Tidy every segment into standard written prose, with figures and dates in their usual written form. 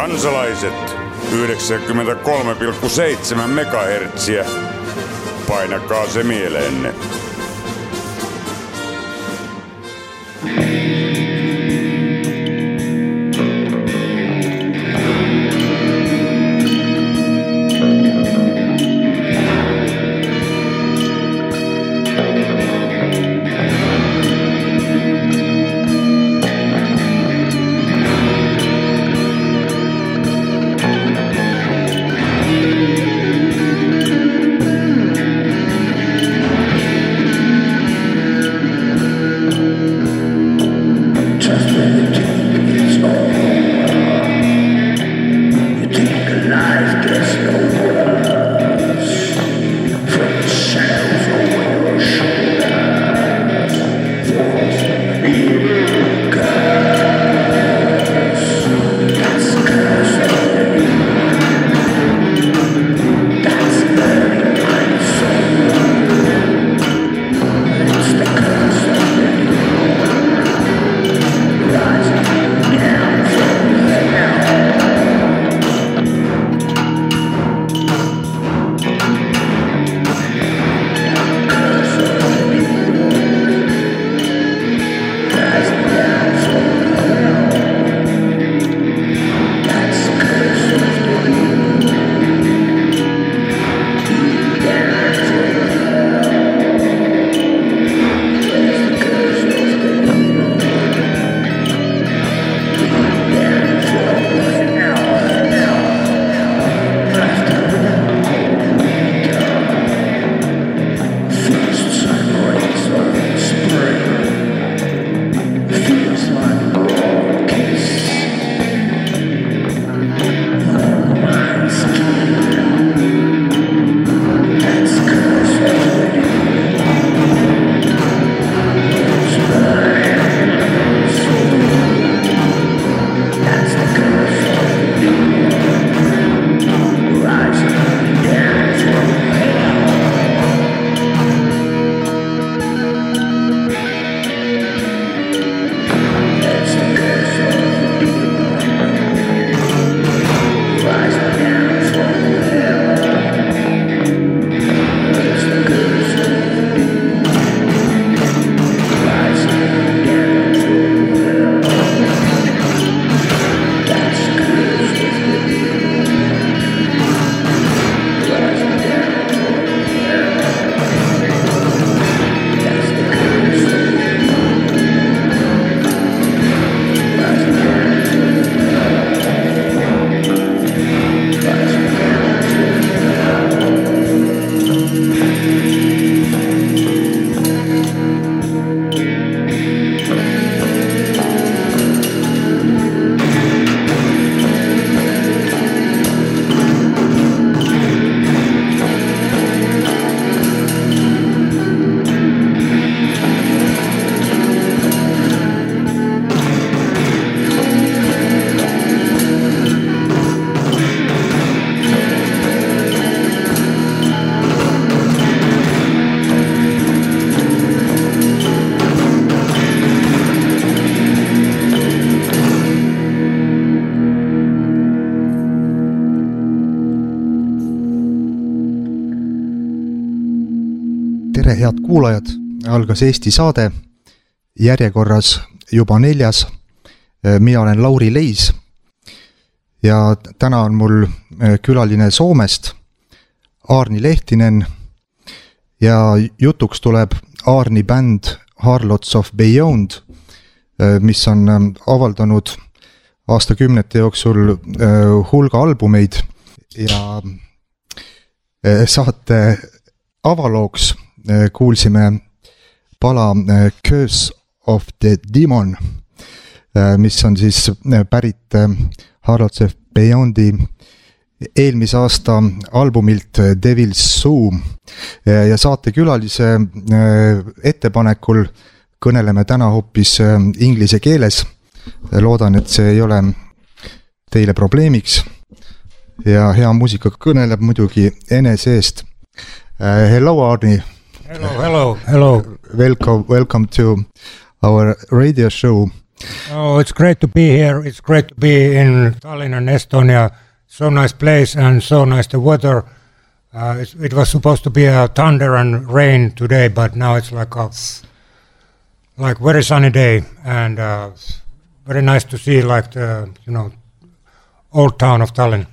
Kansalaiset 93,7 megahertsiä. Painakaa se mieleenne. Tere head kuulajad, algas Eesti saade, järjekorras juba 4. Mina olen Lauri Leis ja täna on mul külaline Soomest, Aarni Lehtinen, ja jutuks tuleb Aarni bänd Harlots of Beyond, mis on avaldanud aastakümnete jooksul hulga albumeid ja saate avalooks kuulsime pala Curse of the Demon, mis on siis pärit Harlots of Beyondi eelmise aasta albumilt Devil's Zoo ja saatekülalise ettepanekul kõneleme täna hoopis inglise keeles. Loodan, et see ei ole teile probleemiks ja hea muusika kõneleb muidugi enese eest. Hello Arni. Hello. Welcome to our radio show. Oh, it's great to be here. It's great to be in Tallinn and Estonia. So nice place and so nice the weather. It was supposed to be a thunder and rain today, but now it's like a very sunny day and very nice to see like the old town of Tallinn.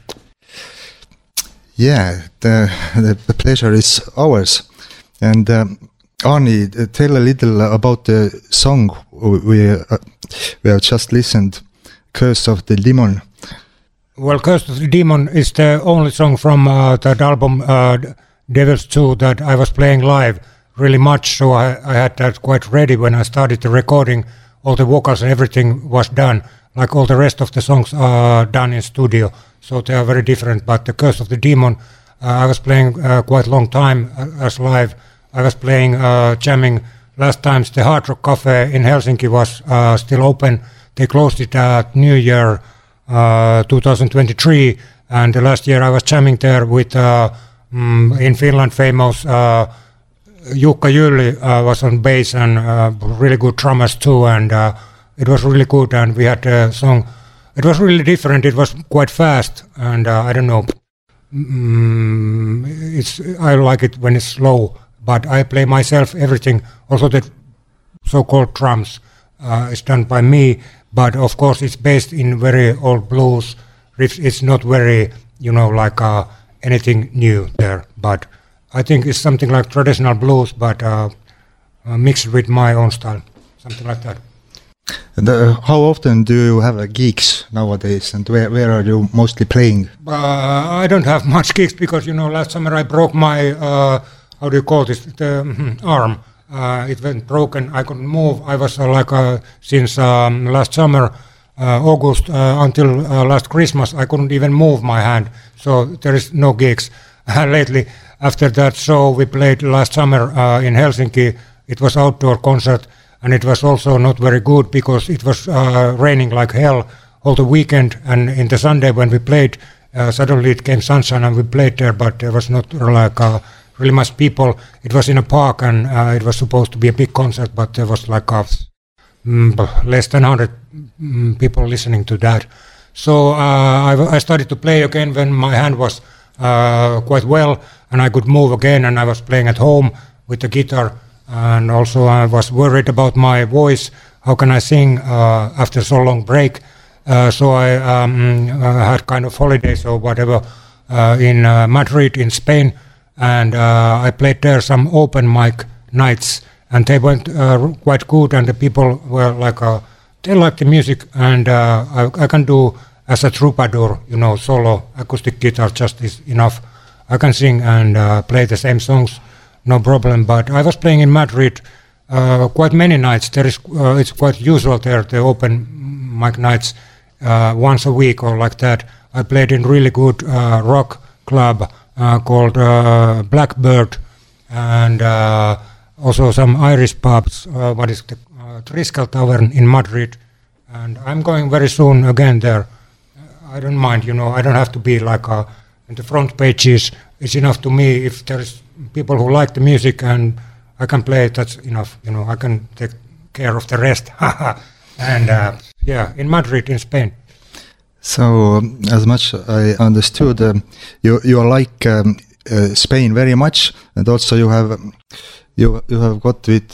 Yeah, the pleasure is ours. And Arni, tell a little about the song we have just listened, Curse of the Demon. Well, Curse of the Demon is the only song from that album Devil's 2 that I was playing live really much, so I had that quite ready when I started the recording. All the vocals and everything was done, like all the rest of the songs are done in studio, so they are very different. But the Curse of the Demon, I was playing quite a long time as live. I was playing, jamming. Last times the Hard Rock Cafe in Helsinki was still open. They closed it at New Year 2023, and the last year I was jamming there with in Finland famous Jukka Jylli was on bass and really good drummers too, and it was really good. And we had a song. It was really different. It was quite fast, and I don't know. I like it when it's slow, but I play myself everything. Also the so-called drums is done by me, but of course it's based in very old blues riffs. It's not very, like anything new there, but I think it's something like traditional blues, but mixed with my own style, something like that. And how often do you have gigs nowadays, and where are you mostly playing? I don't have much gigs because, last summer I broke my, how do you call this, the arm. It went broken, I couldn't move. I was since last summer, August, until last Christmas, I couldn't even move my hand. So there is no gigs lately. After that show we played last summer in Helsinki, it was outdoor concert, and it was also not very good because it was raining like hell all the weekend, and in the Sunday when we played, suddenly it came sunshine and we played there, but there was not really much people. It was in a park, and it was supposed to be a big concert, but there was less than 100 people listening to that. So I started to play again when my hand was quite well and I could move again, and I was playing at home with the guitar, and also I was worried about my voice. How can I sing after so long break? So I had kind of holidays or whatever in Madrid in Spain, and I played there some open mic nights, and they went quite good, and the people were they liked the music, and I can do as a troubadour, solo acoustic guitar just is enough. I can sing and play the same songs, no problem. But I was playing in Madrid quite many nights. It's quite usual there, the open mic nights, once a week or like that. I played in really good rock club called Blackbird, and also some Irish pubs. What is the Triskel Tavern in Madrid? And I'm going very soon again there. I don't mind, I don't have to be in the front pages. It's enough to me if there's people who like the music and I can play it, that's enough. I can take care of the rest. And in Madrid, in Spain. So, as much I understood, you like Spain very much, and also you have got with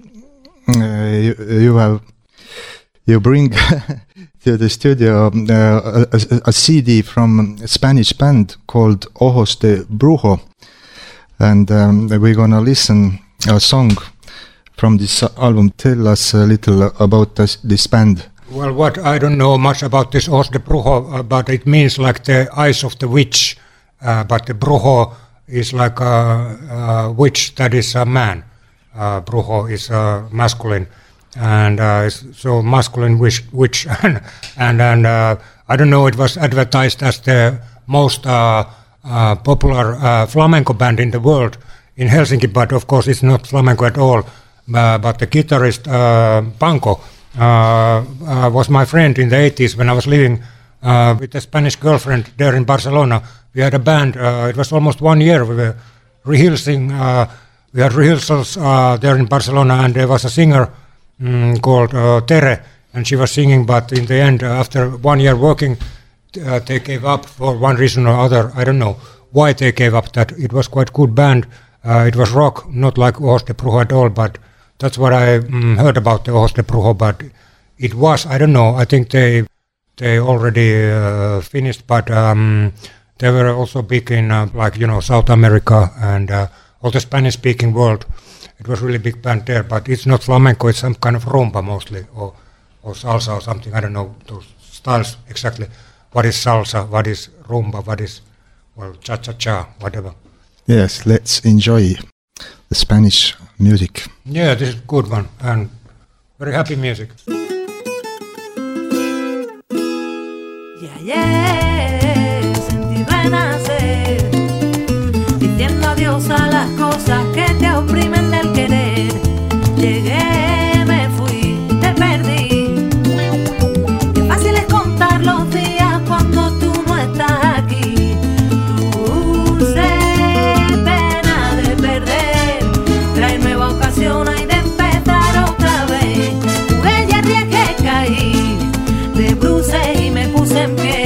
you bring to the studio a CD from a Spanish band called Ojos de Brujo, and we're gonna listen a song from this album. Tell us a little about this band. Well, I don't know much about this Ojos de Brujo, but it means like the eyes of the witch, but the Brujo is like a witch that is a man. Brujo is masculine, and so masculine witch, and I don't know. It was advertised as the most popular flamenco band in the world in Helsinki, but of course it's not flamenco at all. But the guitarist Panko was my friend in the 80s when I was living with a Spanish girlfriend there in Barcelona. We had a band. It was almost 1 year. We were rehearsing. We had rehearsals there in Barcelona, and there was a singer called Tere. and she was singing, but in the end, after 1 year working, they gave up for one reason or other. I don't know why they gave up that. It was quite good band. It was rock, not like Ojos de Brujo at all, but that's what I heard about the Ojos de Brujo, but it was, I don't know, I think they already finished, but they were also big in South America and all the Spanish-speaking world. It was really big band there, but it's not flamenco, it's some kind of rumba mostly, or salsa or something, I don't know those styles exactly. What is salsa, what is rumba, what is, cha-cha-cha, whatever. Yes, let's enjoy the Spanish music. Yeah, this is a good one, and very happy music. Sentí renacer, diciendo adiós a las cosas que te oprimen del querer. Llegué, me fui, te perdí. Qué fácil es contar los días cuando tú no estás aquí. Dulce pena de perder, trae nueva ocasión, hay de empezar otra vez. Jugué y arriesgué, caí de bruces y me puse en pie.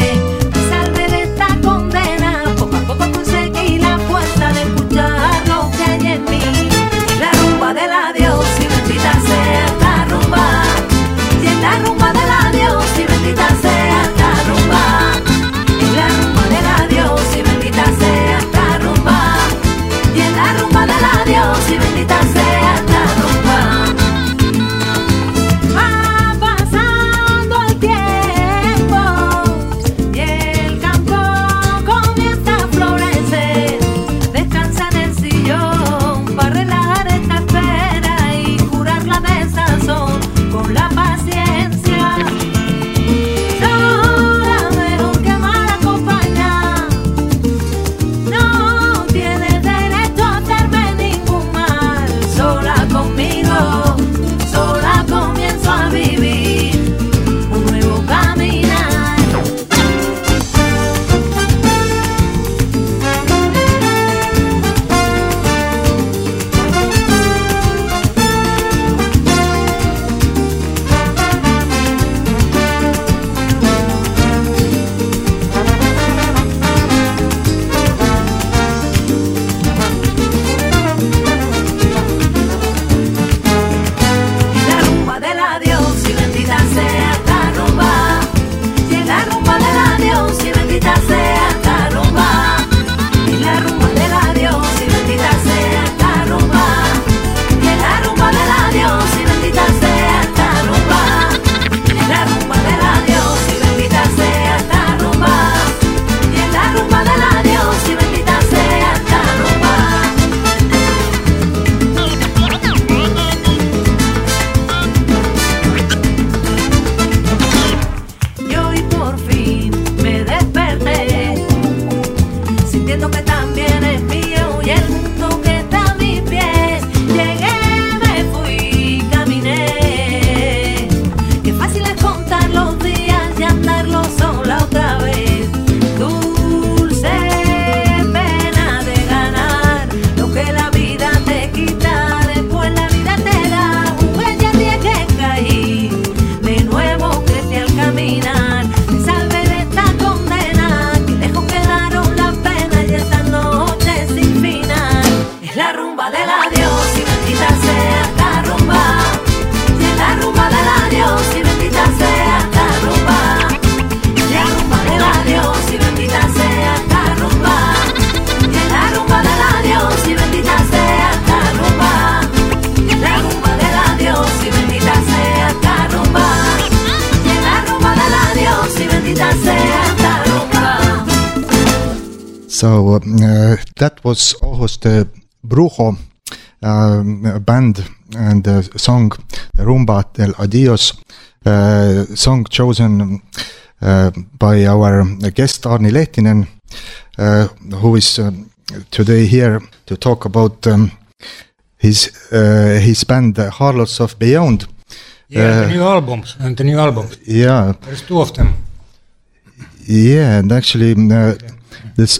So that was Ojos de Brujo band and song Rumba del Adios, song chosen by our guest Arni Lehtinen, who is today here to talk about his band Harlots of Beyond. Yeah, the new albums. Yeah, there's two of them. Yeah, and actually this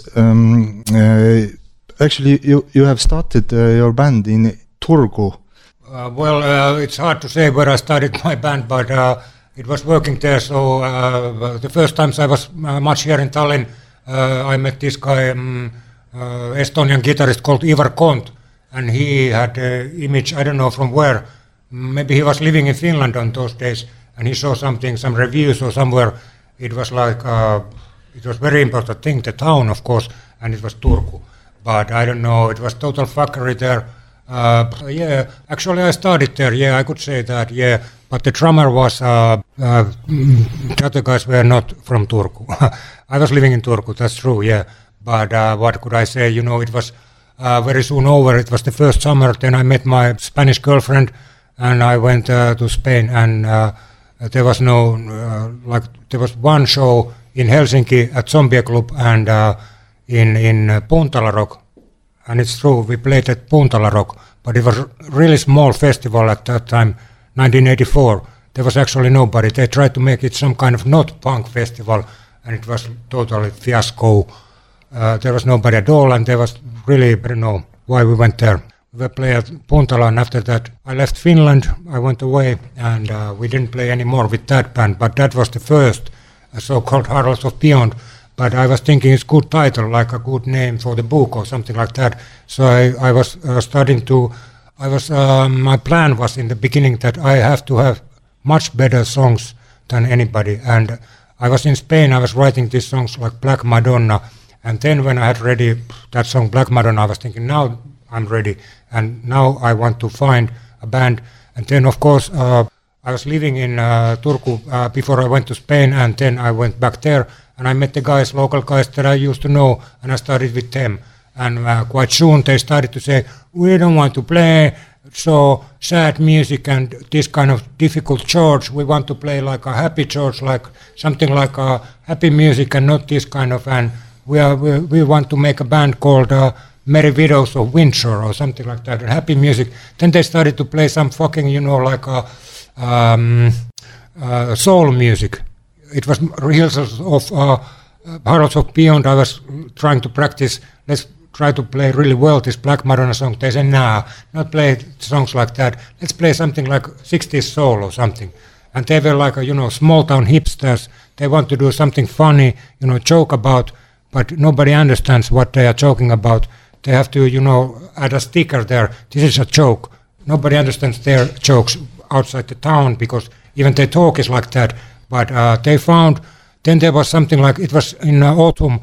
actually you have started your band in Turku. Well, it's hard to say where I started my band, but it was working there. So the first times I was much here in Tallinn, I met this guy, Estonian guitarist called Ivar Kont, and he had an image, I don't know from where, maybe he was living in Finland on those days, and he saw something, some reviews or somewhere. It was like, it was very important thing, the town, of course, and it was Turku. But I don't know, it was total fuckery there. Yeah, actually I started there, yeah, I could say that, yeah. But the drummer was, the other guys were not from Turku. I was living in Turku, that's true, yeah. But what could I say, you know, it was very soon over. It was the first summer, then I met my Spanish girlfriend, and I went to Spain, and there was no, there was one show in Helsinki at Zombie Club and in Puntala Rock. And it's true, we played at Puntala Rock, but it was a really small festival at that time, 1984. There was actually nobody. They tried to make it some kind of not punk festival, and it was totally fiasco. There was nobody at all, and there was really, I don't know why we went there. We were playing at Puntala, and after that I left Finland, I went away, and we didn't play anymore with that band, but that was the first so-called Heralds of Beyond. But I was thinking it's a good title, like a good name for the book or something like that. So I was starting to, my plan was in the beginning that I have to have much better songs than anybody. And I was in Spain, I was writing these songs like Black Madonna. And then when I had ready that song Black Madonna, I was thinking, now I'm ready. And now I want to find a band. And then of course, I was living in Turku before I went to Spain, and then I went back there. And I met the guys, local guys that I used to know, and I started with them. And quite soon they started to say, we don't want to play so sad music and this kind of difficult chords. We want to play like a happy chords, like something like a happy music and not this kind of. And we want to make a band called Merry Widows of Windsor or something like that, and happy music. Then they started to play some fucking, you know, like soul music. It was rehearsals of Heralds of Beyond. I was trying to practice, let's try to play really well this Black Madonna song. They said, nah, not play songs like that. Let's play something like 60s soul or something. And they were like, you know, small town hipsters. They want to do something funny, you know, joke about, but nobody understands what they are joking about. They have to, you know, add a sticker there. This is a joke. Nobody understands their jokes outside the town because even their talk is like that. But they found, then there was something like, it was in autumn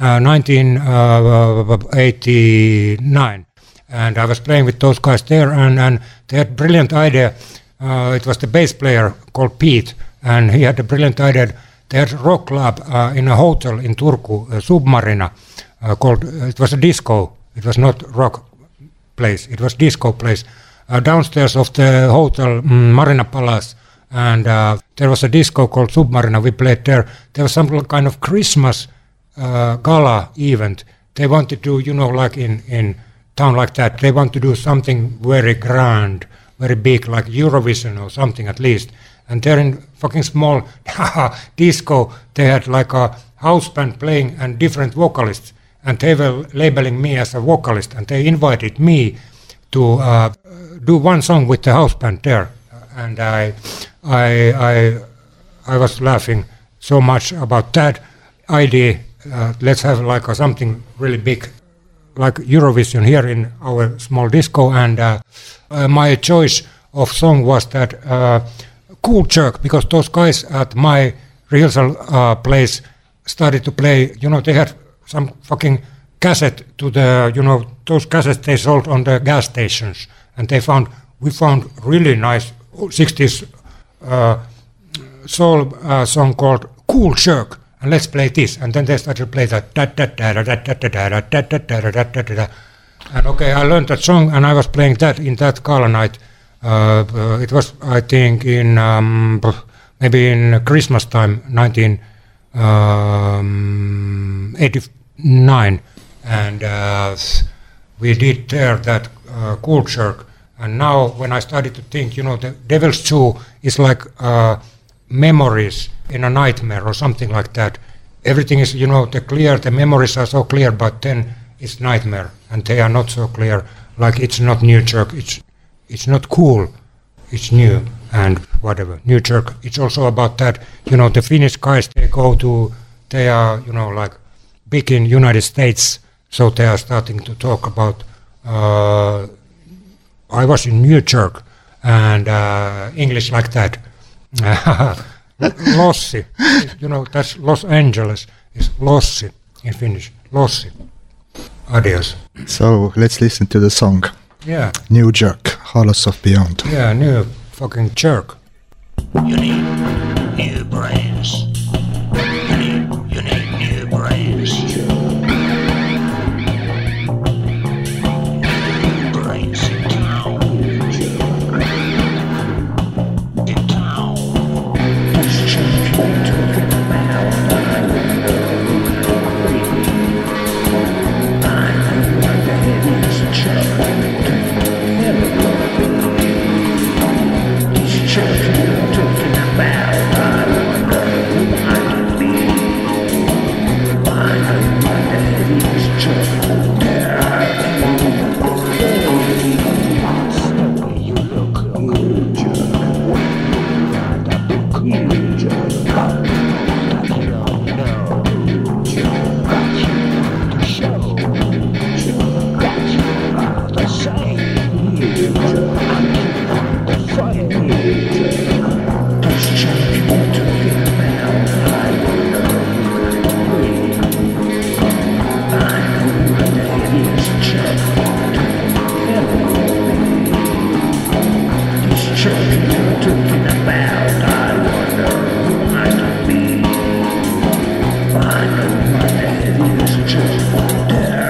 1989, and I was playing with those guys there, and they had a brilliant idea. It was the bass player called Pete, and he had a brilliant idea. They had a rock club in a hotel in Turku, Submarina, called, it was a disco. It was not rock place, it was disco place. Downstairs of the hotel, Marina Palace, and there was a disco called Submarina. We played there. There was some kind of Christmas gala event. They wanted to, you know, like in town like that, they want to do something very grand, very big, like Eurovision or something at least. And there in fucking small disco, they had like a house band playing and different vocalists. And they were labeling me as a vocalist, and they invited me to do one song with the house band there. And I was laughing so much about that idea. Let's have like something really big, like Eurovision here in our small disco. And my choice of song was that Cool Jerk, because those guys at my rehearsal place started to play. You know, they had some fucking cassette to the, you know, those cassettes they sold on the gas stations, and we found really nice 60s soul song called Cool Jerk, and let's play this. And then they started to play that. And okay, I learned that song, and I was playing that in that gala night. It was, I think, in maybe in Christmas time, 1989, and we did there that Cool Jerk. And now when I started to think, you know, the Devil's Zoo is like memories in a nightmare or something like that. Everything is, you know, the memories are so clear, but then it's nightmare, and they are not so clear. Like it's not New Jerk, it's not cool, it's new. and whatever. New Jerk, it's also about that, the Finnish guys, they are, like big in United States, so they are starting to talk about, I was in New Jerk, and English like that. Lossi, that's Los Angeles, is Lossi in Finnish, Lossi. Adios. So let's listen to the song. Yeah. New Jerk, Halos of Beyond. Yeah, new fucking jerk. You need new brains. You need new brains. Brains in town. In town. This jerk you're talking about, I wonder if it's jerk. This jerk you're talking about, I wonder who I could be. I wonder if it's jerk there. You look good, jerk. You jerk. That you don't know, jerk. Got you to show, jerk. Got you to say, jerk. The fire, jerk. This jerk you're talking about, I wonder who I wonder if it's jerk. This jerk you're talking about, I wonder who I could be. I wonder if it's jerk there.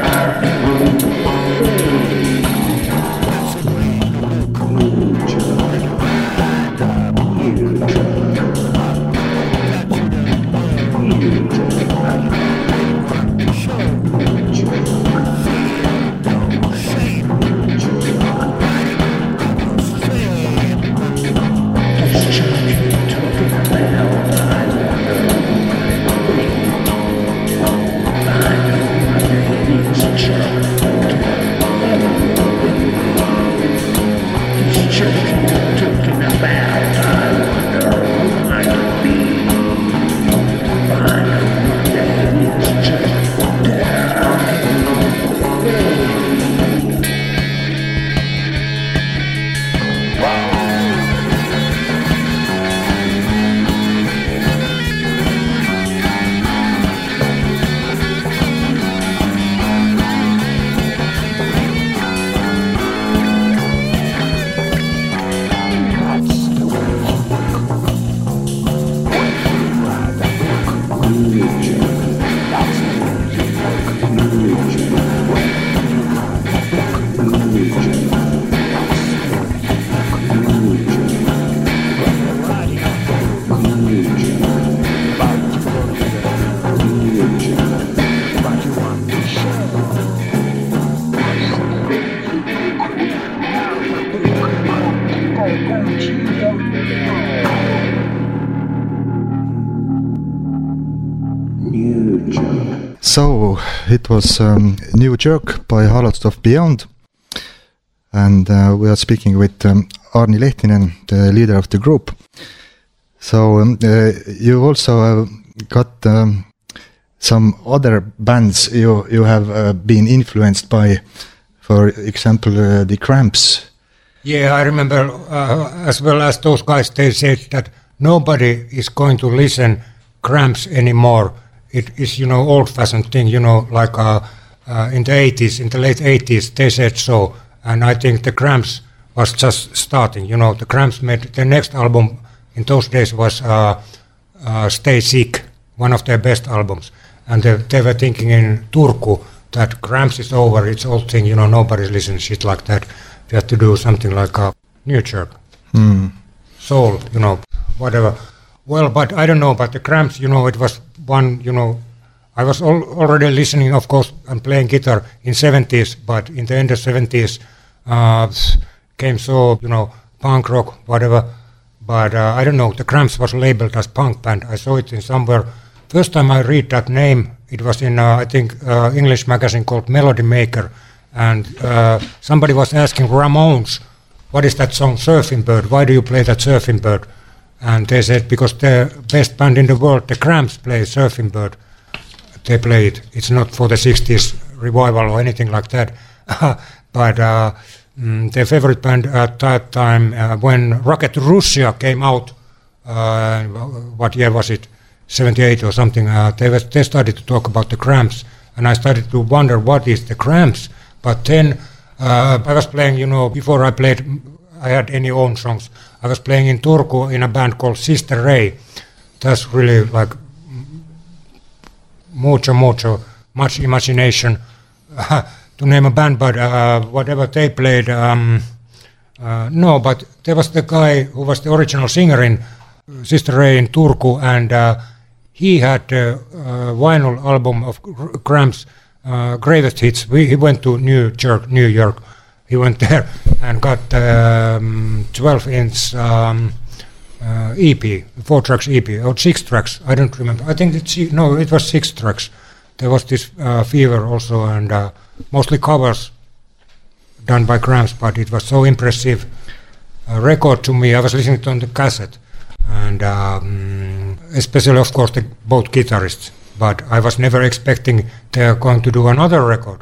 So it was New Jerk by Halos of Beyond, and we are speaking with Arni Lehtinen, the leader of the group. So you also got some other bands you have been influenced by, for example, the Cramps. Yeah, I remember as well as those guys, they said that nobody is going to listen Cramps anymore. It is, old-fashioned thing, like in the 80s, in the late 80s, they said so. And I think the Cramps was just starting, the Cramps made, their next album in those days was Stay Sick, one of their best albums. And they were thinking in Turku that Cramps is over, it's old thing, nobody listens shit like that. We have to do something like a New Jerk, soul, whatever. Well, but I don't know, but the Cramps, it was one, I was already listening, of course, and playing guitar in 70s, but in the end of 70s came so, punk rock, whatever. But I don't know, the Cramps was labeled as punk band. I saw it in somewhere. First time I read that name, it was in, I think, English magazine called Melody Maker. And somebody was asking Ramones, what is that song, Surfing Bird? Why do you play that Surfing Bird? And they said, because the best band in the world, the Cramps, play Surfing Bird. They play it. It's not for the 60s revival or anything like that. But their favorite band at that time, when Rocket to Russia came out, what year was it? 78 or something. They started to talk about the Cramps, and I started to wonder what is the Cramps. But then I was playing, before I had any own songs. I was playing in Turku in a band called Sister Ray. That's really like much imagination to name a band, but whatever they played, no, but there was the guy who was the original singer in Sister Ray in Turku, and he had a vinyl album of Cramps' greatest hits. He went to New York. He went there and got 12-inch EP, 4 tracks EP, or 6 tracks. I don't remember. I think it was 6 tracks. There was this Fever also, and mostly covers done by Cramps, but it was so impressive record to me. I was listening to it on the cassette, and especially, of course, both guitarists. But I was never expecting they are going to do another record.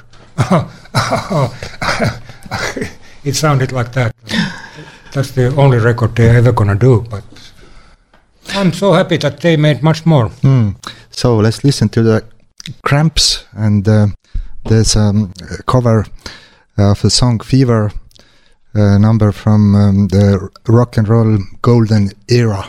It sounded like that. That's the only record they're ever gonna do. But I'm so happy that they made much more. So let's listen to the Cramps, and there's a cover of the song Fever, number from the rock and roll golden era.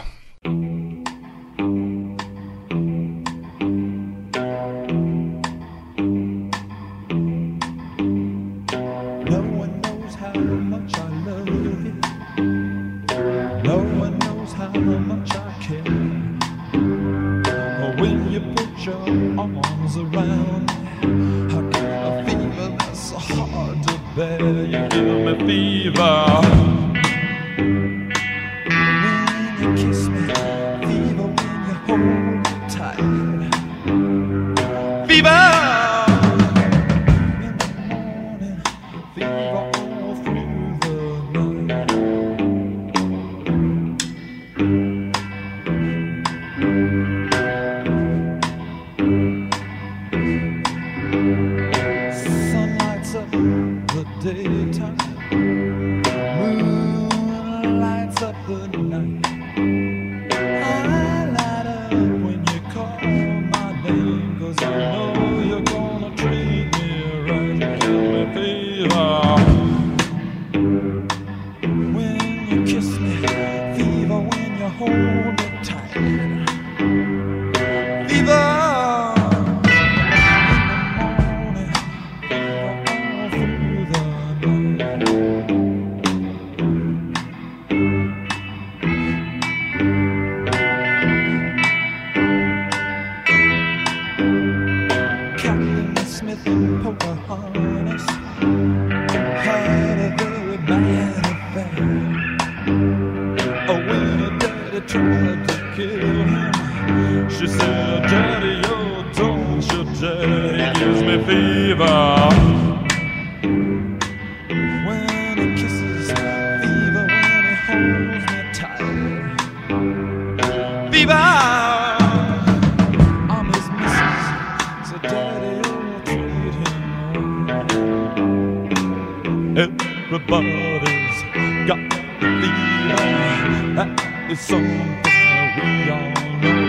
Everybody's got the fever. That is something we all know.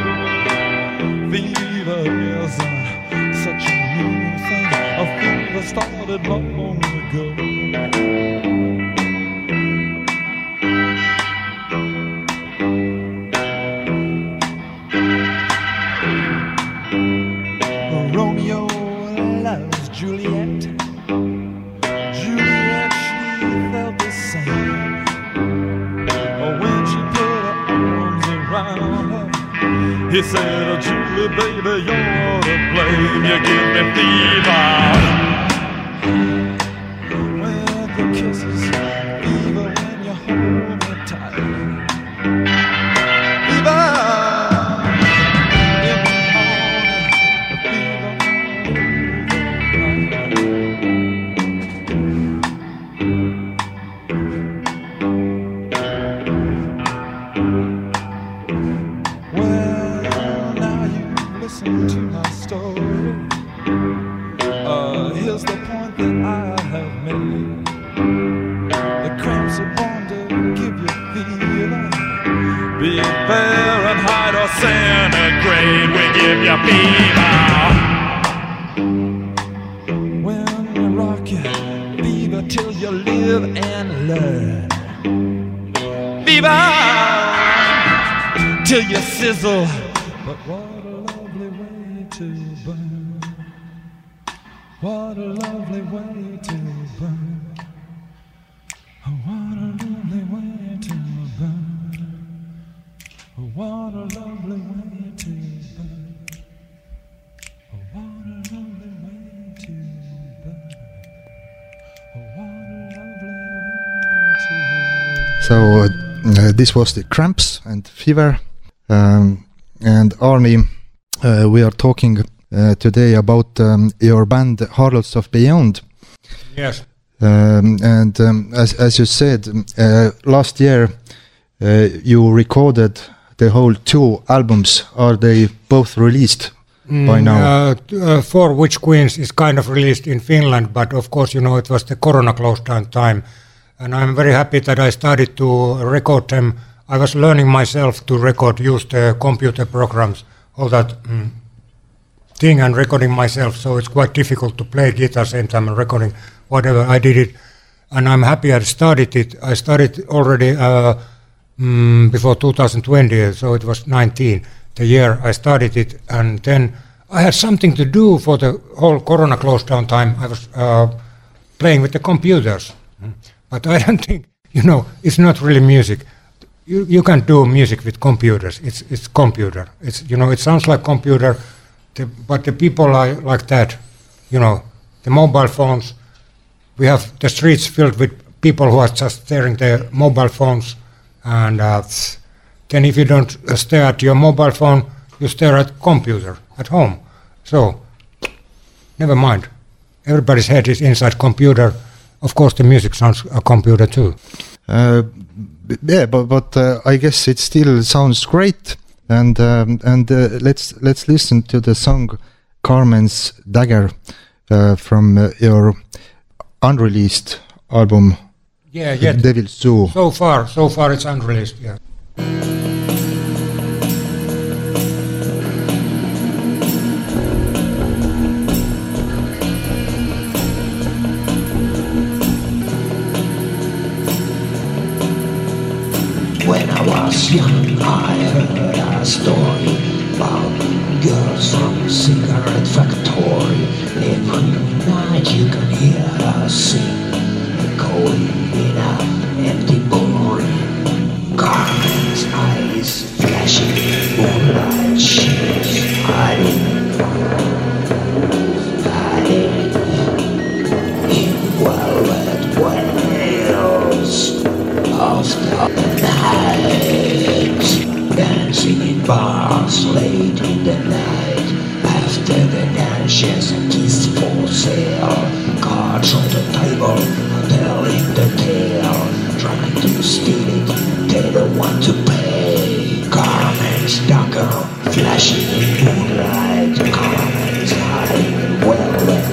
Fever isn't such a new thing. A fever started long ago. Romeo loves Juliet. Juliet, she felt the same. When she put her arms around her, he said, Julie, baby, you're to blame. You give me fever. When the kisses, fever when you hold me tight. Fever. Be Fahrenheit or centigrade, we give you fever. When we rock you, fever till you live and learn. Fever till you sizzle. But what a lovely way to burn. What a lovely way to burn. What a lovely way to burn. What a lovely way to burn. What a lovely way to burn. What a lovely way to burn. So this was the Cramps and Fever. And Arnie, we are talking today about your band Harlots of Beyond. Yes. And as you said, last year you recorded the whole 2 albums. Are they both released by now? For Witch Queens is kind of released in Finland, but of course, you know, it was the Corona closed down time. And I'm very happy that I started to record them. I was learning myself to record, use the computer programs, all that thing, and recording myself. So it's quite difficult to play guitar same time and recording whatever. I did it, and I'm happy I started it. I started already before 2020, so it was 19, the year I started it. And then I had something to do for the whole Corona closed down time. I was playing with the computers. But I don't think, you know, it's not really music. You can't do music with computers. It's computer. It's, you know, it sounds like computer, but the people are like that. You know, the mobile phones. We have the streets filled with people who are just staring their mobile phones, and then if you don't stare at your mobile phone, you stare at computer at home. So, never mind. Everybody's head is inside computer. Of course, the music sounds a computer too. Yeah, but I guess it still sounds great. And let's listen to the song Carmen's Dagger from your unreleased album. Yeah. Devil's Zoo. So far it's unreleased. Yeah. When I was young, I heard a story about girls from a cigarette factory. Every night you can hear her sing, echoing in an empty boring. Carmen's eyes flashing, moonlight shoes hiding in velvet wails of the night, dancing in bars late in the night. After the dances, a kiss for sale, cards on the table, telling the tale, trying to steal it, they don't want to pay. Carmen's dagger, flashing in moonlight, Carmen's hiding in velvet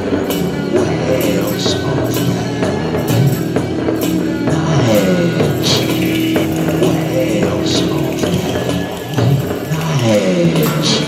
wails of the night. Wails of the night.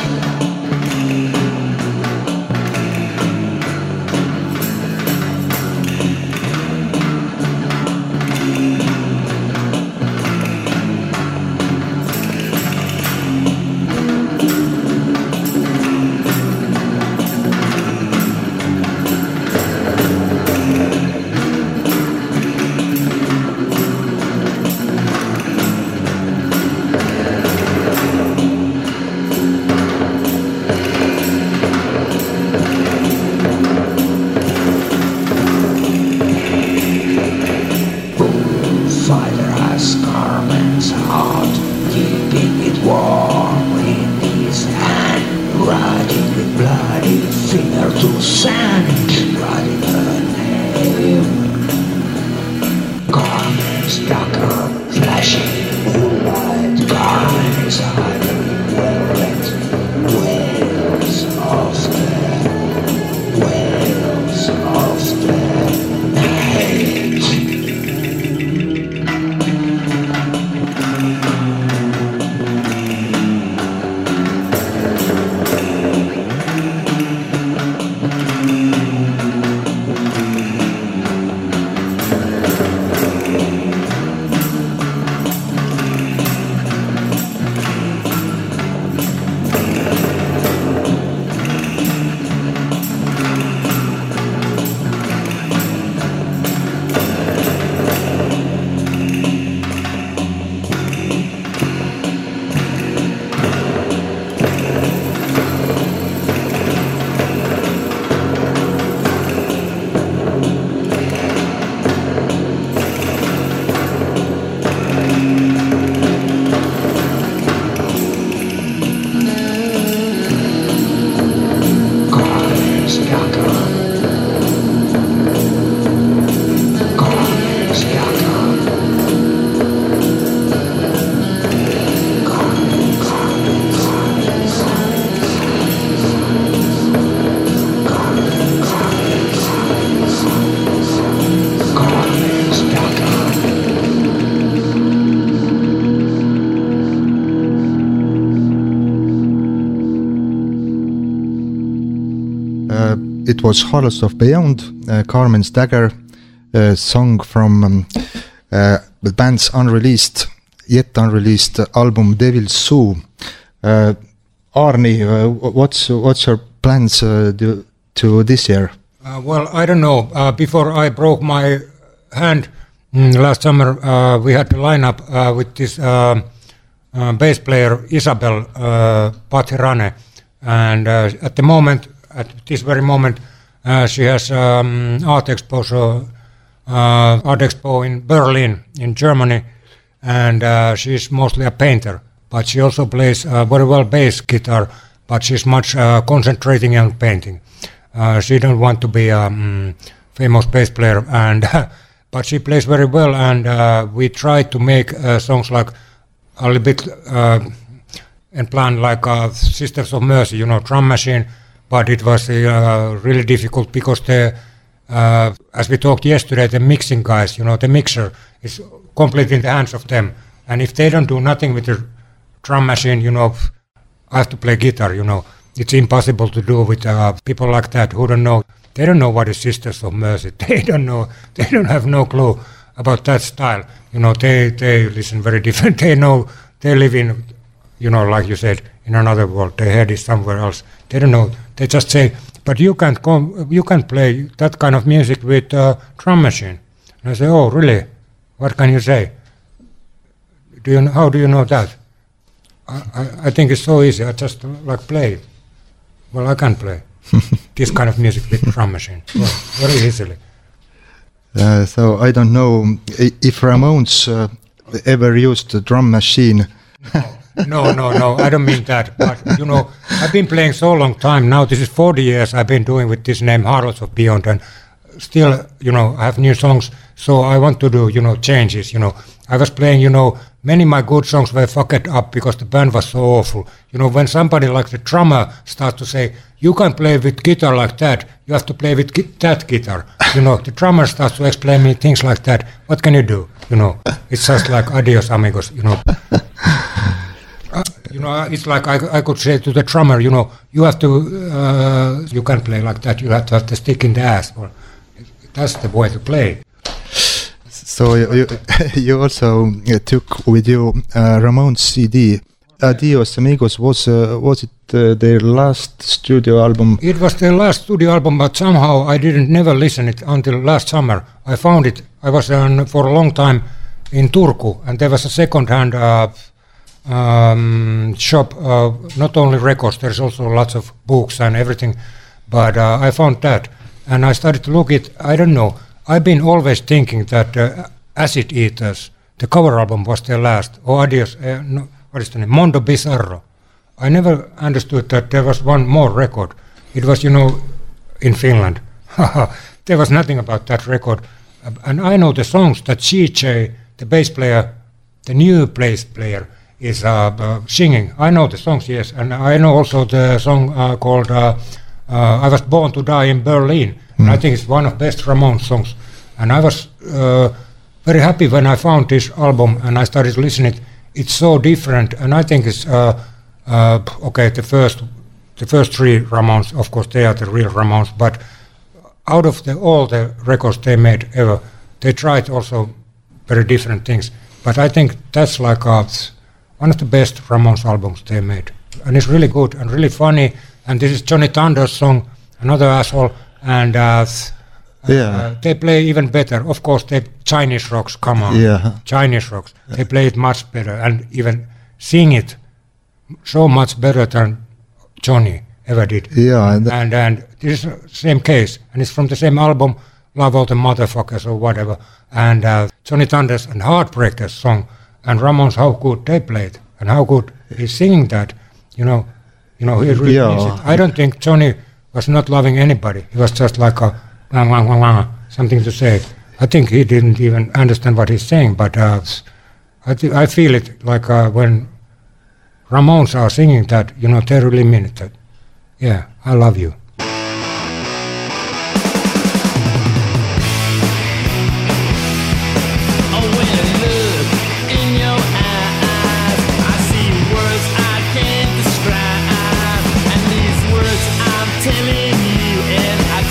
it was Harlots of Beyond, Carmen's Dagger, song from the band's yet unreleased album Devil's Zoo. Arni, what's your plans to this year? Well, I don't know. Before I broke my hand last summer, we had to line up with this bass player Isabel Patirane, and at this very moment, she has art expo in Berlin, in Germany, and she's mostly a painter. But she also plays very well bass guitar, but she's much concentrating on painting. She don't want to be a famous bass player, and but she plays very well. And we try to make songs like a little bit and plan like Sisters of Mercy, drum machine. But it was really difficult because as we talked yesterday, the mixing guys, the mixer is completely in the hands of them. And if they don't do nothing with the drum machine, I have to play guitar, It's impossible to do with people like that who don't know. They don't know what is Sisters of Mercy. They don't know. They don't have no clue about that style. They listen very different. They know. They live in, like you said, in another world. Their head is somewhere else. They don't know. They just say, but you can't play that kind of music with drum machine. And I say, oh, really? What can you say? How do you know that? I think it's so easy. I just play. Well, I can play this kind of music with drum machine very easily. So I don't know if Ramones ever used a drum machine. No, I don't mean that. But, I've been playing so long time now. This is 40 years I've been doing with this name, Harlots of Beyond, and still, I have new songs. So I want to do, changes, I was playing, many of my good songs were fucked up because the band was so awful. When somebody like the drummer starts to say, you can play with guitar like that, you have to play with that guitar. The drummer starts to explain me things like that. What can you do? It's just like adios amigos, it's like I could say to the drummer, you have to, you can't play like that. You have to have the stick in the ass. Well, that's the way to play. So you also took with you Ramones CD. Adios Amigos, was it their last studio album? It was their last studio album, but somehow I never listen it until last summer. I found it. I was for a long time in Turku, and there was a second-hand shop. Not only records, there's also lots of books and everything. But I found that, and I started to look it. I don't know. I've been always thinking that Acid Eaters, the cover album, was their last. Or Adios, what is the name? Mondo Bizarro. I never understood that there was one more record. It was, in Finland. There was nothing about that record. And I know the songs that CJ, the bass player, the new bass player, is singing. I know the songs, yes. And I know also the song called I Was Born to Die in Berlin. And I think it's one of the best Ramones songs. And I was very happy when I found this album and I started listening. It's so different, and I think it's okay. The first three Ramones, of course, they are the real Ramones. But out of all the records they made ever, they tried also very different things. But I think that's like one of the best Ramones albums they made, and it's really good and really funny. And this is Johnny Thunder's song, Another Asshole. And they play even better. Of course, the Chinese rocks, come on. Yeah. Chinese rocks. They play it much better and even sing it so much better than Johnny ever did. Yeah. And this is the same case. And it's from the same album, Love All the Motherfuckers or whatever. And Johnny Thunder's and Heartbreakers song. And Ramones, how good they played. And how good he's singing that. He really means it. I don't think Johnny was not loving anybody. He was just like a something to say. I think he didn't even understand what he's saying, but I feel it like when Ramones are singing that, they really mean it. That, yeah, I love you. Telling you, and I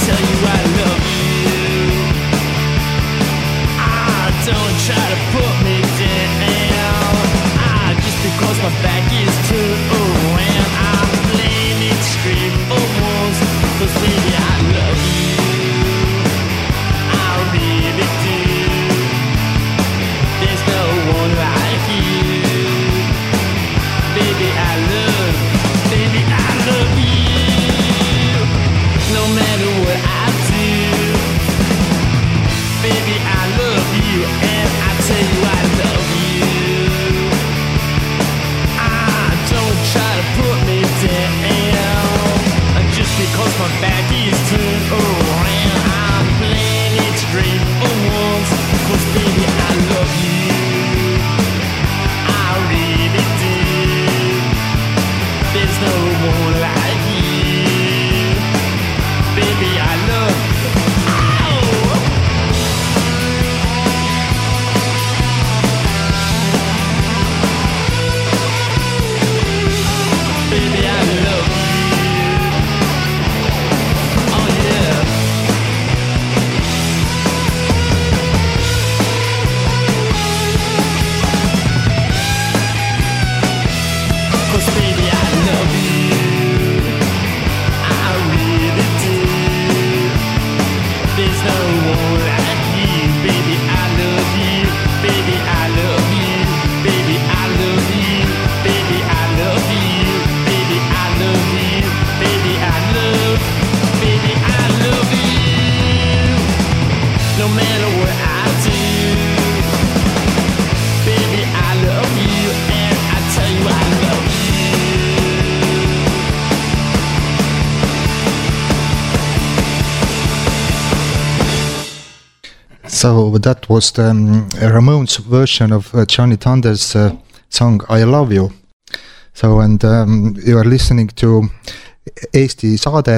So that was the Ramones version of Johnny Thunders song "I Love You." So and you are listening to Eesti Saade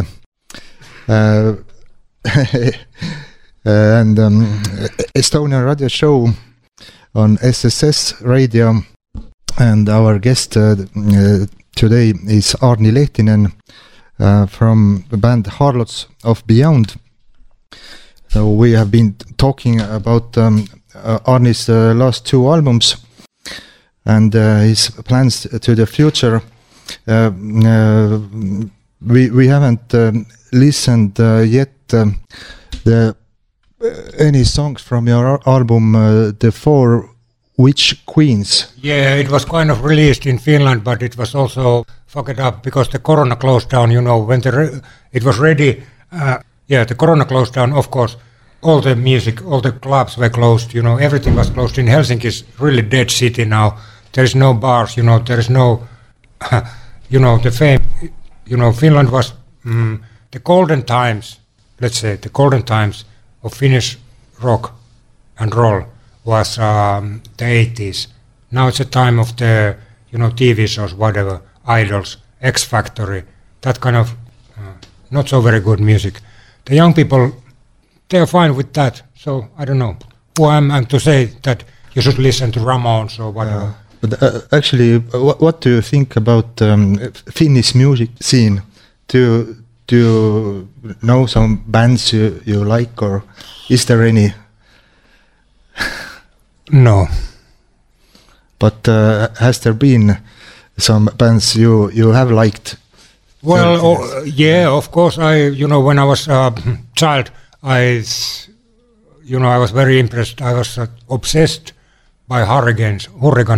and Estonian radio show on SSS Radio, and our guest today is Arni Lehtinen from the band Harlots of Beyond. So we have been talking about Arni's last 2 albums and his plans to the future. We haven't listened yet any songs from your album, The 4 Witch Queens. Yeah, it was kind of released in Finland, but it was also fucked up because the corona closed down, when it was ready. The corona closed down, of course. All the music, all the clubs were closed, everything was closed. In Helsinki is really dead city now. There is no bars, there is no, the fame, Finland was the golden times, let's say, the golden times of Finnish rock and roll was the 80s. Now it's a time of the, TV shows, whatever, Idols, X Factory, that kind of not so very good music. The young people, they are fine with that. So I don't know who I am to say that you should listen to Ramones or whatever. But actually, what do you think about Finnish music scene? Do you know some bands you like, or is there any? No. But has there been some bands you have liked? Well, yeah, of course. When I was a child, I was very impressed. I was obsessed by Hurricanes.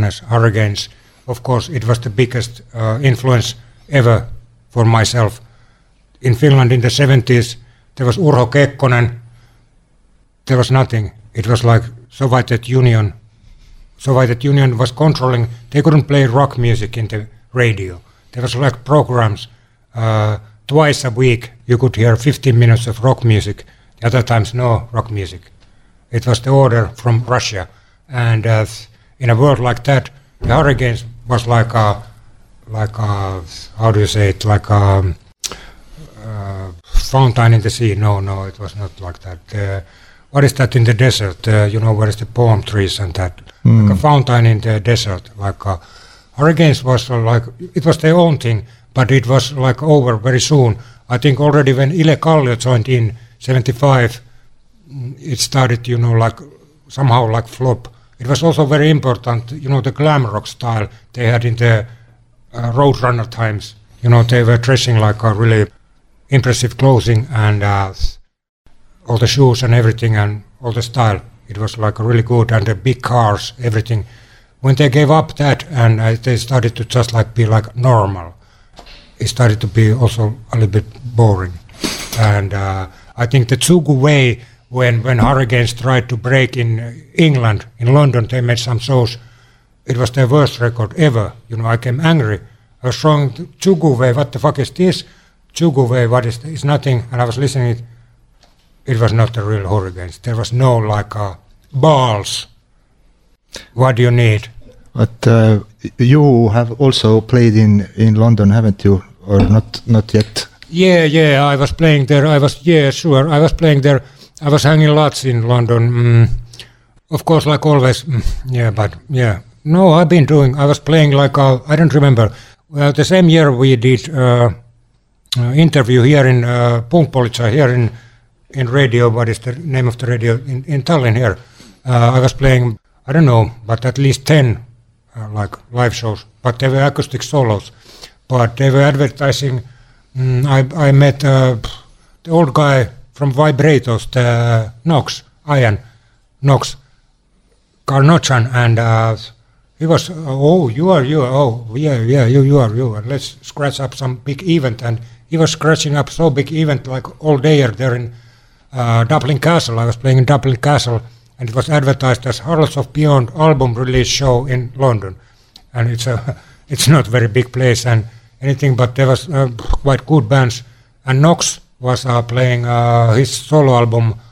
Of course, it was the biggest influence ever for myself. In Finland in the 70s, there was Urho Kekkonen. There was nothing. It was like Soviet Union. Soviet Union was controlling. They couldn't play rock music in the radio. There was like programs. Twice a week you could hear 15 minutes of rock music. The other times no rock music. It was the order from Russia. And in a world like that, the Hurricanes was like a how do you say it, like a fountain in the sea. No, it was not like that. What is that in the desert? Where is the palm trees and that? Like a fountain in the desert. Like Hurricanes was like, it was their own thing, but it was like over very soon. I think already when Ile Kallio joined in 75, it started, like somehow like flop. It was also very important, the glam rock style they had in the Roadrunner times. They were dressing like a really impressive clothing and all the shoes and everything and all the style. It was like really good, and the big cars, everything. When they gave up that and they started to just like be like normal, it started to be also a little bit boring. And I think the Tsugu way, when Hurricanes tried to break in England, in London, they made some shows. It was their worst record ever. I came angry. I was showing Tsugu way, what the fuck is this? Tsugu way, what is this? It's nothing. And I was listening it. It was not the real Hurricanes. There was no like balls. What do you need? But you have also played in London, haven't you? Or not yet? Yeah, I was playing there. I was playing there. I was hanging lots in London. Of course, like always. No, I was playing like, I don't remember. Well, the same year we did interview here in Punkpolitsai, here in radio. What is the name of the radio? In Tallinn here. I was playing, I don't know, but at least 10 like live shows. But they were acoustic solos. But they were advertising. I met the old guy from Vibratos, the Ian Knox, Karnochan, and he was, you are, you are, and let's scratch up some big event. And he was scratching up so big event like all day there in Dublin Castle. I was playing in Dublin Castle, and it was advertised as Harlots of Beyond album release show in London. And it's not very big place and anything, but there was quite good bands. And Knox was playing his solo album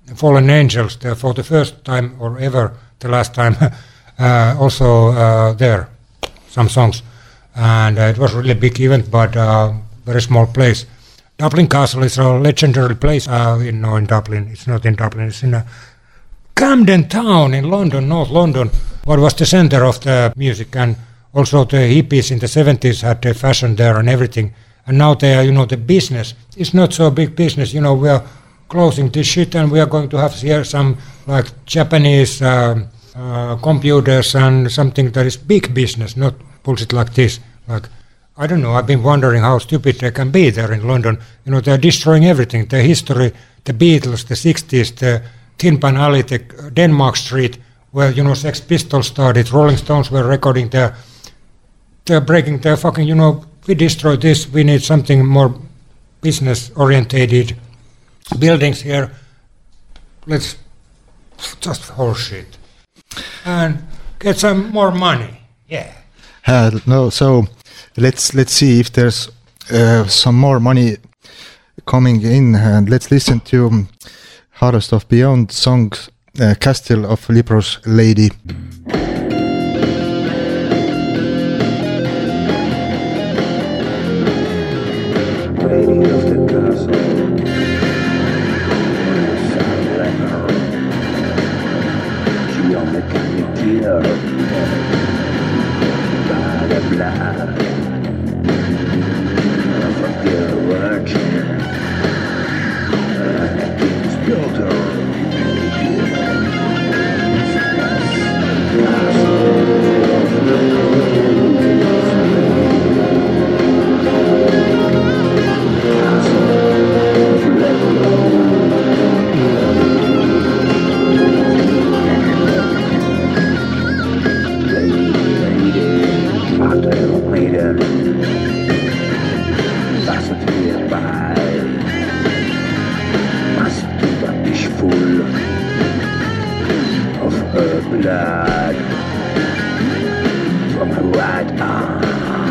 Fallen Angels there for the first time or ever, the last time, also there, some songs. And it was a really big event, but very small place. Dublin Castle is a legendary place in Dublin. It's not in Dublin, it's in Camden Town in London, North London, what was the center of the music. And also the hippies in the 70s had their fashion there and everything. And now they are, the business. It's not so big business. We are closing this shit and we are going to have here some like Japanese computers and something that is big business, not bullshit like this. Like, I don't know, I've been wondering how stupid they can be there in London. They're destroying everything. The history, the Beatles, the 60s, the Tin Pan Alley, the Denmark Street, where, Sex Pistols started, Rolling Stones were recording they're breaking their fucking, we destroyed this, we need something more business-orientated buildings here. Let's just horseshit. And get some more money, yeah. No, so let's see if there's some more money coming in, and let's listen to Hardest of Beyond songs, Castle of Leprous Lady. Lady of the castle, sun leper, she on the candidature, by the blood of a pure virgin, a king's daughter. Blood from her right arm.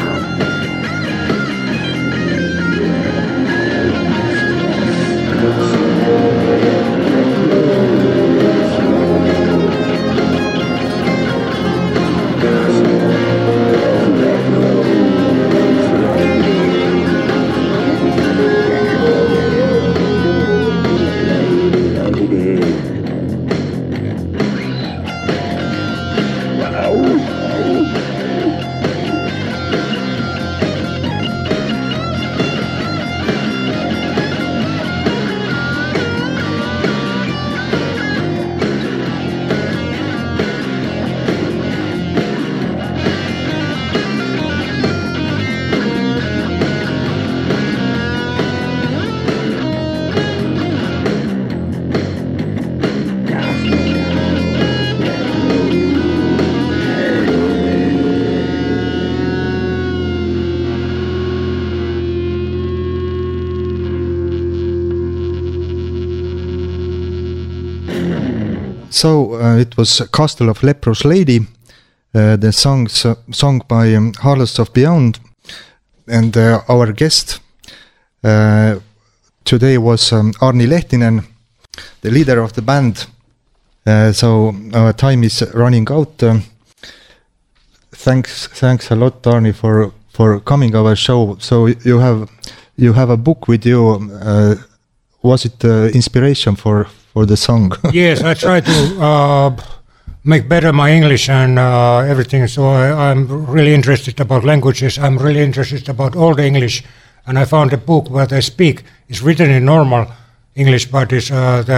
So it was Castle of Leprous Lady, the song by Hardest of Beyond, and our guest today was Arni Lehtinen, the leader of the band. So our time is running out. Thanks a lot, Arni, for coming our show. So you have a book with you. Was it inspiration for the song? Yes, I try to make better my English and everything. So I'm really interested about languages. I'm really interested about Old English, and I found a book where they speak. It's written in normal English, but it's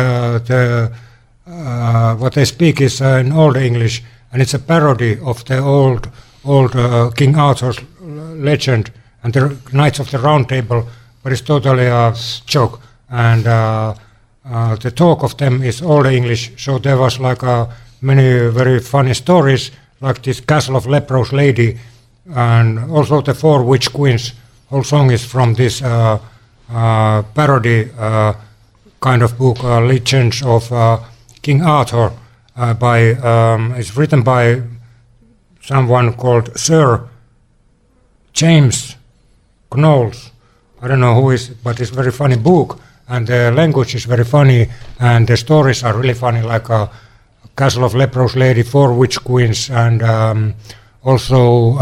what they speak is in Old English, and it's a parody of the old King Arthur's legend and the Knights of the Round Table, but it's totally a joke. And the talk of them is Old English, so there was like many very funny stories, like this Castle of Leprous Lady, and also the Four Witch Queens. Whole song is from this parody kind of book, Legends of King Arthur. It's written by someone called Sir James Knowles. I don't know who is it, but it's a very funny book. and the language is very funny, and the stories are really funny, like Castle of Leprous Lady, Four Witch Queens, and also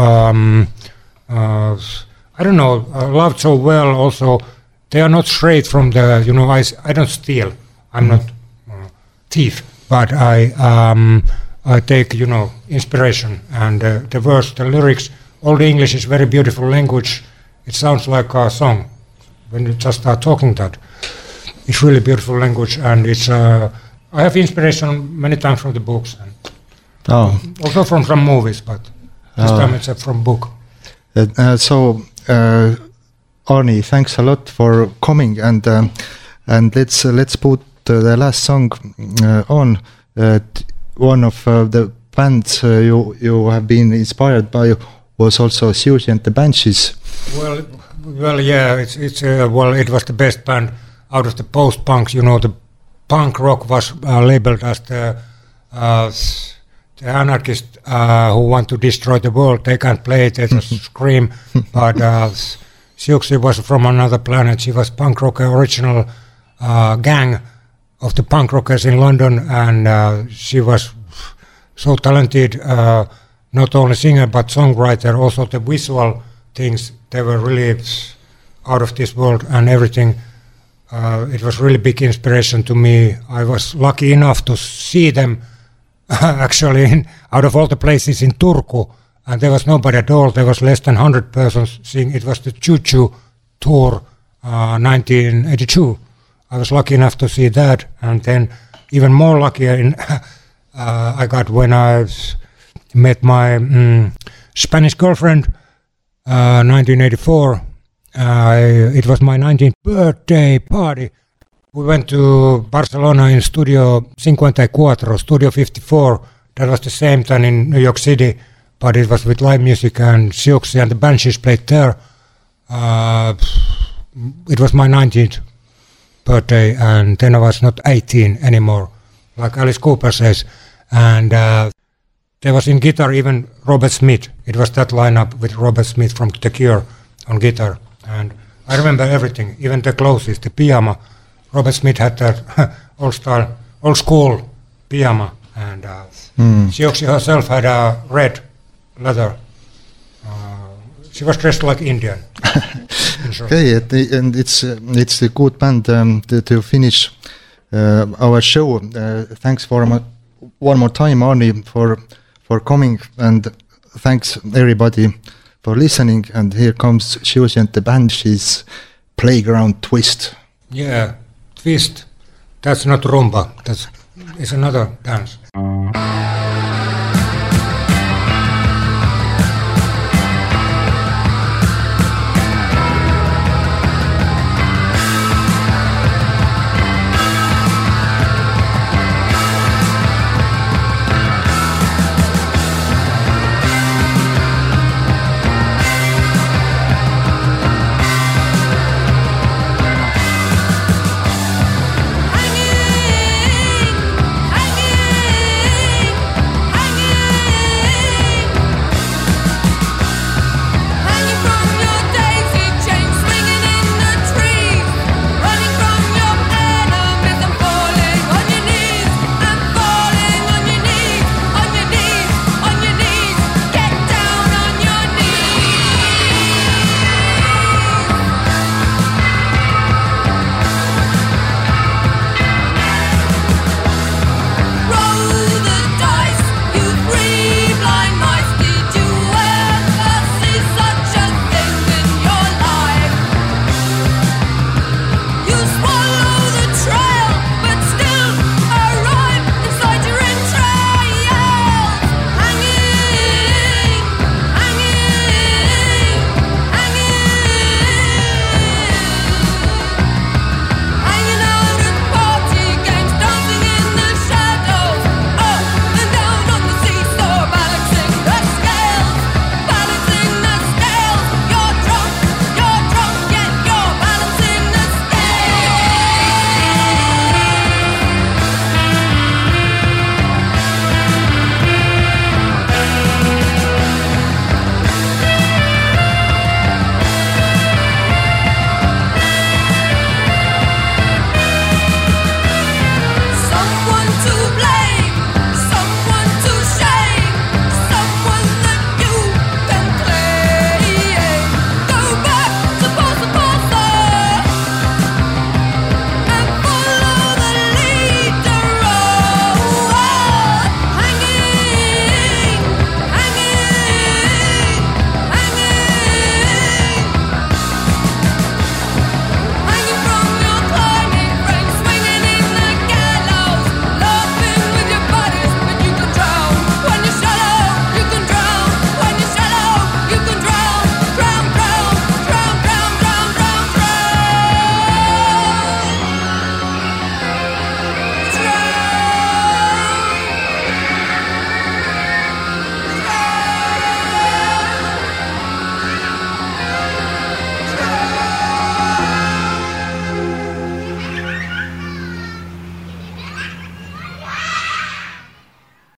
I don't know, Loved So Well. Also, they are not straight from the, you know, I don't steal. I'm not thief, but I take, you know, inspiration, and the verse, the lyrics, all the English is very beautiful language. It sounds like a song when you just start talking that. It's really beautiful language, and it's. I have inspiration many times from the books, and also from some movies, but this time it's from book. So, Arni, thanks a lot for coming, and let's put the last song on. One of the bands you have been inspired by was also Siouxsie and the Banshees. Well, yeah, it's well, it was the best band out of the post-punks. You know, the punk rock was labeled as the anarchists who want to destroy the world. They can't play it, they just scream. But Siouxsie was from another planet. She was punk rock original gang of the punk rockers in London, and she was so talented, not only singer but songwriter. Also the visual things, they were really out of this world, and everything. It was really big inspiration to me. I was lucky enough to see them actually out of all the places in Turku, and there was nobody at all. There was less than 100 persons seeing. It was the Choo Choo tour 1982. I was lucky enough to see that, and then even more lucky I got when I met my Spanish girlfriend 1984. It was my 19th birthday party. We went to Barcelona in Studio 54, Studio 54. That was the same time in New York City, but it was with live music, and Siouxsie and the Banshees played there. It was my 19th birthday, and then I was not 18 anymore, like Alice Cooper says. And there was in guitar even Robert Smith. It was that lineup with Robert Smith from The Cure on guitar. And I remember everything, even the clothes, the pyjama. Robert Smith had that old school pyjama, and Siouxsie herself had a red leather. She was dressed like Indian. Okay, and it's a good band to finish our show. Thanks for one more time, Arni, for coming, and thanks everybody for listening. And here comes Siouxsie and the Banshees, Playground Twist. Yeah, twist. That's not rumba. It's another dance.